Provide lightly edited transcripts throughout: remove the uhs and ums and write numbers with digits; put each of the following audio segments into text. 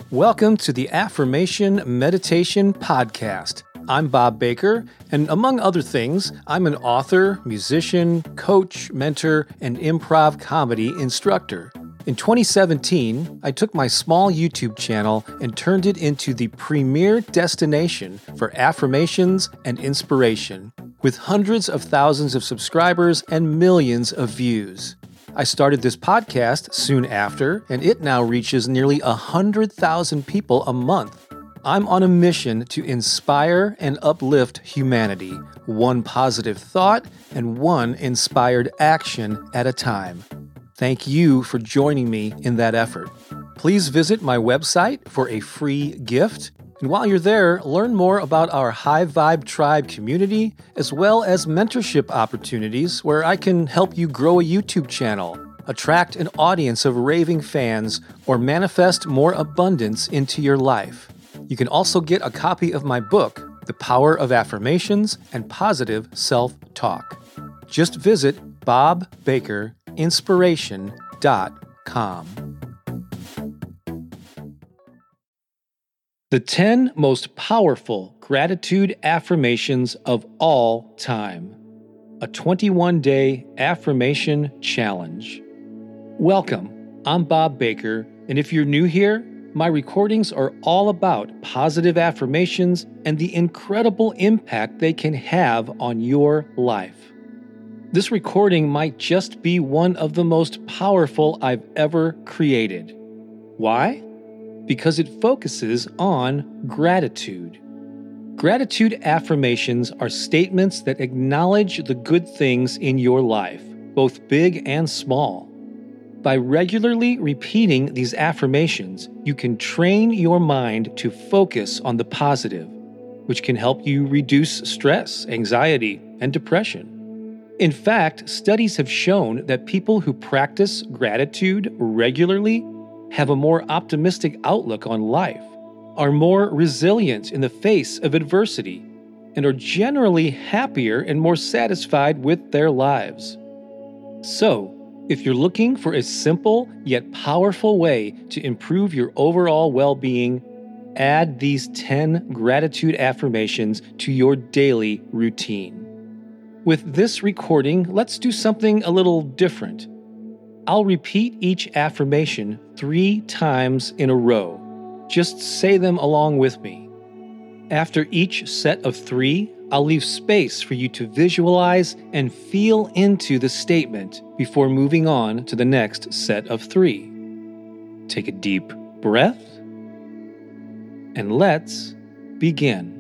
Welcome to the Affirmation Meditation Podcast. I'm Bob Baker, and among other things, I'm an author, musician, coach, mentor, and improv comedy instructor. In 2017, I took my small YouTube channel and turned it into the premier destination for affirmations and inspiration, with hundreds of thousands of subscribers and millions of views. I started this podcast soon after, and it now reaches nearly 100,000 people a month. I'm on a mission to inspire and uplift humanity, one positive thought and one inspired action at a time. Thank you for joining me in that effort. Please visit my website for a free gift. And while you're there, learn more about our High Vibe Tribe community, as well as mentorship opportunities where I can help you grow a YouTube channel, attract an audience of raving fans, or manifest more abundance into your life. You can also get a copy of my book, The Power of Affirmations and Positive Self-Talk. Just visit bobbakerinspiration.com. The 10 most powerful gratitude affirmations of all time. A 21-day affirmation challenge. Welcome, I'm Bob Baker, and if you're new here, my recordings are all about positive affirmations and the incredible impact they can have on your life. This recording might just be one of the most powerful I've ever created. Why? Because it focuses on gratitude. Gratitude affirmations are statements that acknowledge the good things in your life, both big and small. By regularly repeating these affirmations, you can train your mind to focus on the positive, which can help you reduce stress, anxiety, and depression. In fact, studies have shown that people who practice gratitude regularly have a more optimistic outlook on life, are more resilient in the face of adversity, and are generally happier and more satisfied with their lives. So, if you're looking for a simple yet powerful way to improve your overall well-being, add these 10 gratitude affirmations to your daily routine. With this recording, let's do something a little different. I'll repeat each affirmation 3 times in a row. Just say them along with me. After each set of 3, I'll leave space for you to visualize and feel into the statement before moving on to the next set of 3. Take a deep breath, and let's begin.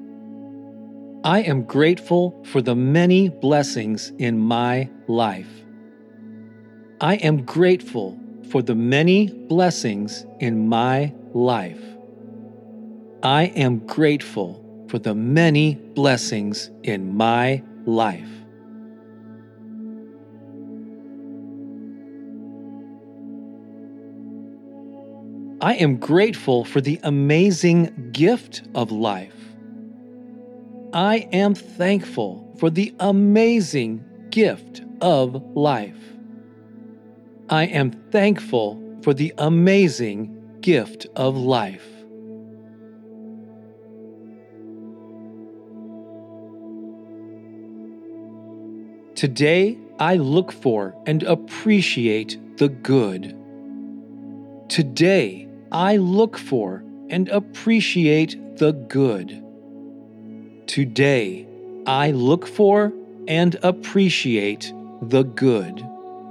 I am grateful for the many blessings in my life. I am grateful for the many blessings in my life. I am grateful for the many blessings in my life. I am grateful for the amazing gift of life. I am thankful for the amazing gift of life. I am thankful for the amazing gift of life. Today, I look for and appreciate the good. Today, I look for and appreciate the good. Today, I look for and appreciate the good.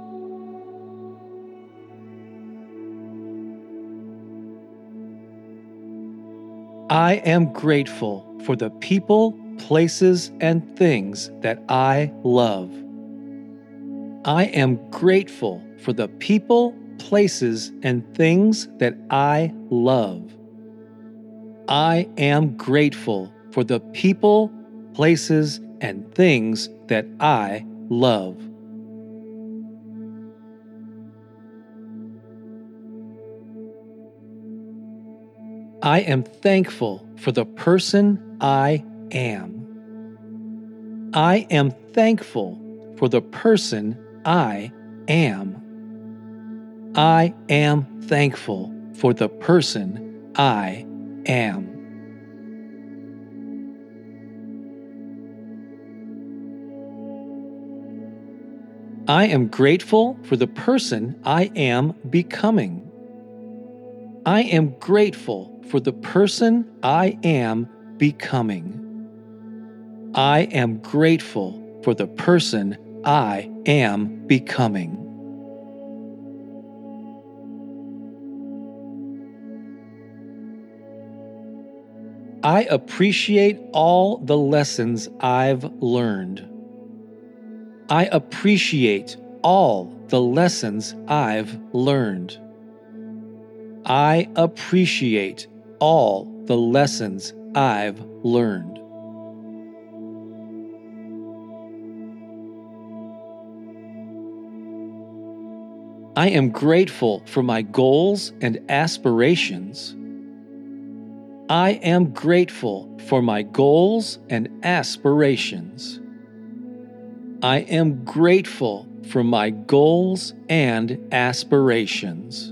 I am grateful for the people, places, and things that I love. I am grateful for the people, places, and things that I love. I am grateful for the people, places, and things that I love. I am thankful for the person I am. I am thankful for the person I am. I am thankful for the person I am. I am grateful for the person I am becoming. I am grateful for the person I am becoming. I am grateful for the person I am becoming. I appreciate all the lessons I've learned. I appreciate all the lessons I've learned. I appreciate all the lessons I've learned. I am grateful for my goals and aspirations. I am grateful for my goals and aspirations. I am grateful for my goals and aspirations.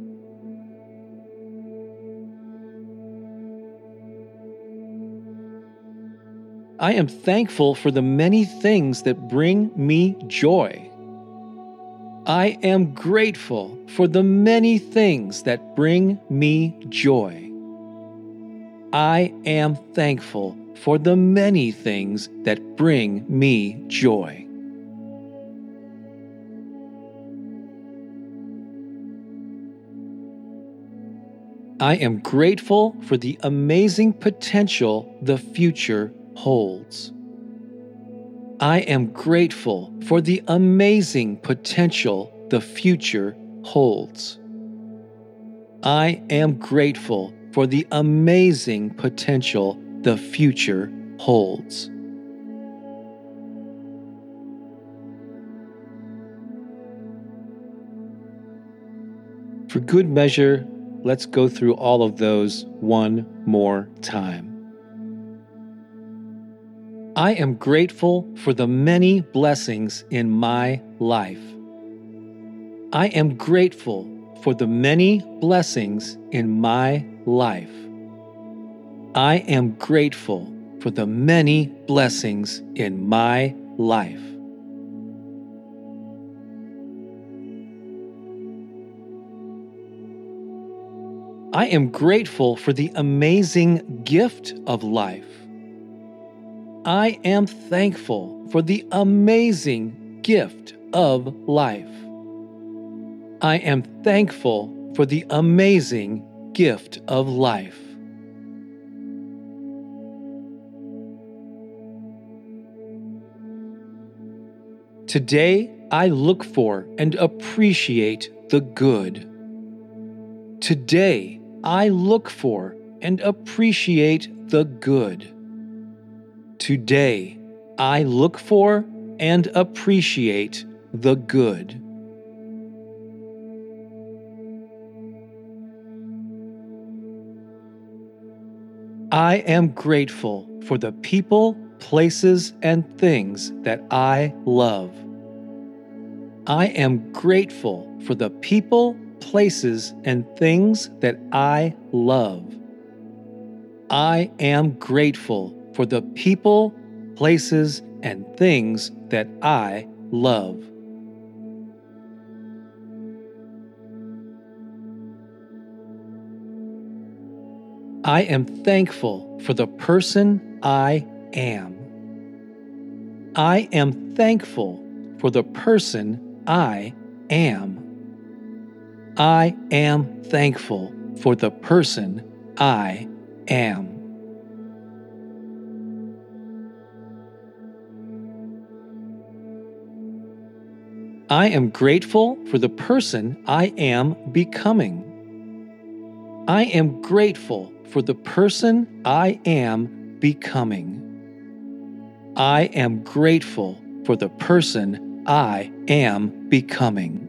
I am thankful for the many things that bring me joy. I am grateful for the many things that bring me joy. I am thankful for the many things that bring me joy. I am grateful for the amazing potential the future holds. I am grateful for the amazing potential the future holds. I am grateful for the amazing potential the future holds. For good measure, let's go through all of those one more time. I am grateful for the many blessings in my life. I am grateful for the many blessings in my life. I am grateful for the many blessings in my life. I am grateful for the amazing gift of life. I am thankful for the amazing gift of life. I am thankful for the amazing gift of life. Today, I look for and appreciate the good. Today, I look for and appreciate the good. Today, I look for and appreciate the good. I am grateful for the people, places, and things that I love. I am grateful for the people, places, and things that I love. I am grateful for the people, places, and things that I love. I am thankful for the person I am. I am thankful for the person I am. I am thankful for the person I am. I am grateful for the person I am becoming. I am grateful for the person I am becoming. I am grateful for the person I am becoming.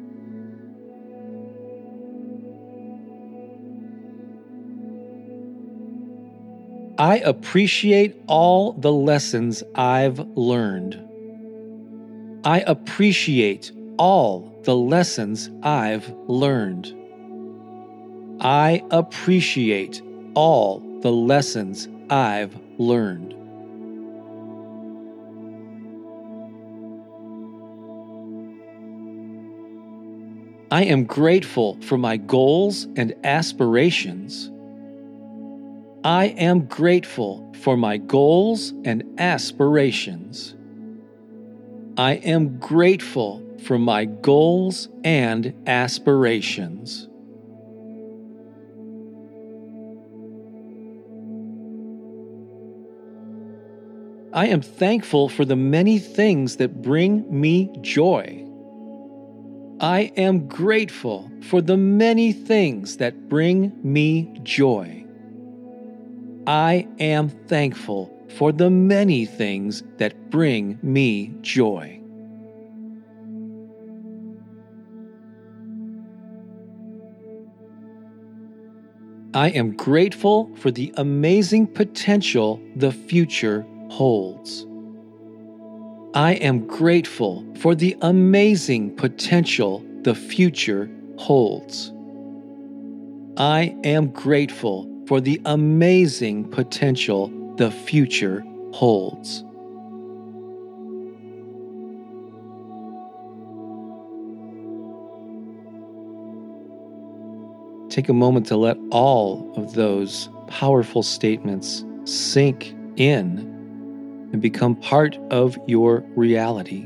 I appreciate all the lessons I've learned. I appreciate all the lessons I've learned. I appreciate all the lessons I've learned. I am grateful for my goals and aspirations. I am grateful for my goals and aspirations. I am grateful for my goals and aspirations. I am thankful for the many things that bring me joy. I am grateful for the many things that bring me joy. I am thankful for the many things that bring me joy. I am grateful for the amazing potential the future holds. I am grateful for the amazing potential the future holds. I am grateful for the amazing potential the future holds. Take a moment to let all of those powerful statements sink in and become part of your reality.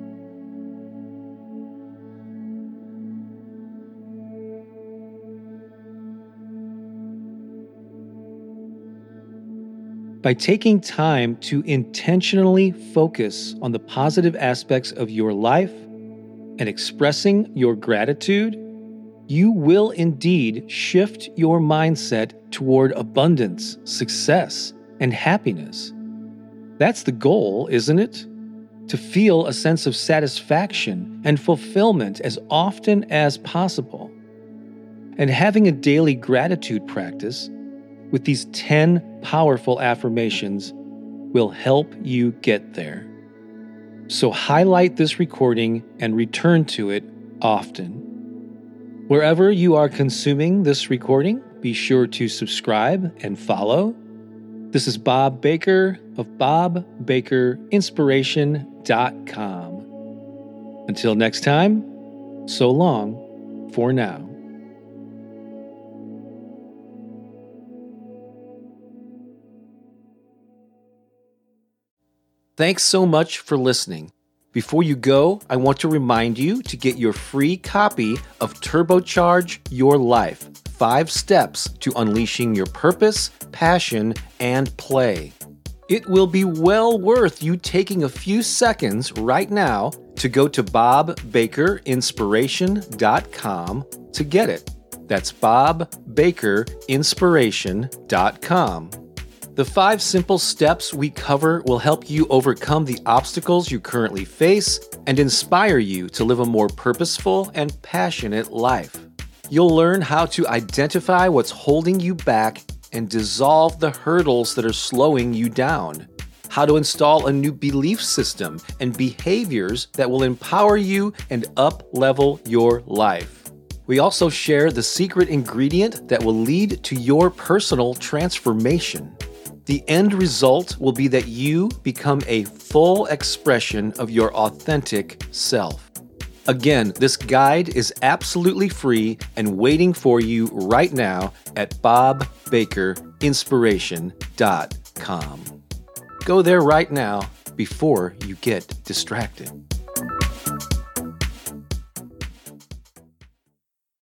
By taking time to intentionally focus on the positive aspects of your life and expressing your gratitude, you will indeed shift your mindset toward abundance, success, and happiness. That's the goal, isn't it? To feel a sense of satisfaction and fulfillment as often as possible. And having a daily gratitude practice with these 10 powerful affirmations will help you get there. So highlight this recording and return to it often. Wherever you are consuming this recording, be sure to subscribe and follow. This is Bob Baker of bobbakerinspiration.com. Until next time, so long for now. Thanks so much for listening. Before you go, I want to remind you to get your free copy of Turbocharge Your Life: 5 Steps to Unleashing Your Purpose, Passion, and Play. It will be well worth you taking a few seconds right now to go to bobbakerinspiration.com to get it. That's bobbakerinspiration.com. The 5 simple steps we cover will help you overcome the obstacles you currently face and inspire you to live a more purposeful and passionate life. You'll learn how to identify what's holding you back and dissolve the hurdles that are slowing you down, how to install a new belief system and behaviors that will empower you and up-level your life. We also share the secret ingredient that will lead to your personal transformation. The end result will be that you become a full expression of your authentic self. Again, this guide is absolutely free and waiting for you right now at bobbakerinspiration.com. Go there right now before you get distracted.